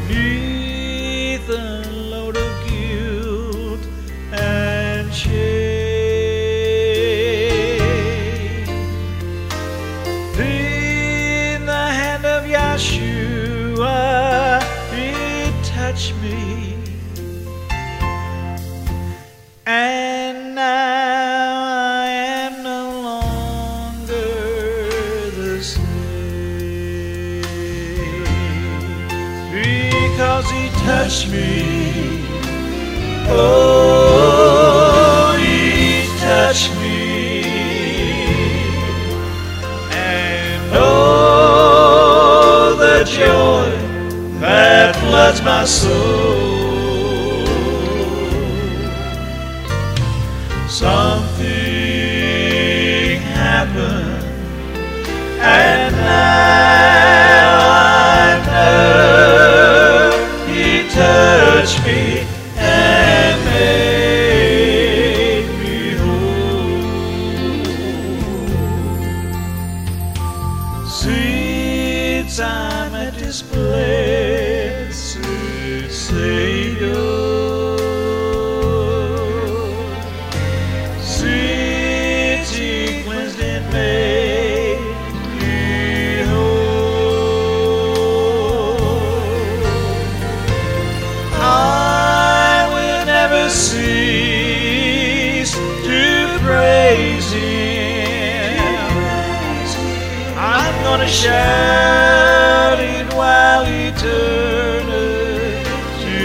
'neath a load of guilt and shame. In the hand of Yeshua, it touched me, and now I am no longer the same, because he touched me. Oh, he touched me, and oh, the joy that floods my soul. Something happened, and now I know he touched me and made me whole. Since I'm at this blessed Savior, since he cleansed and made me whole, I will never cease to praise him. I'm gonna shout it while eternity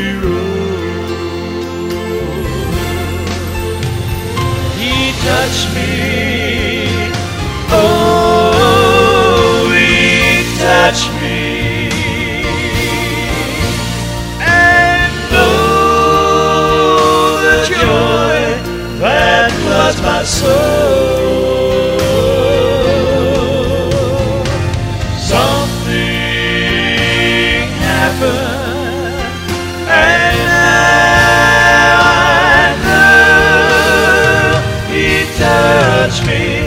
rolls. He touched me, oh, he touched me, and oh, the joy that floods my soul. Something happened, and now I know he touched me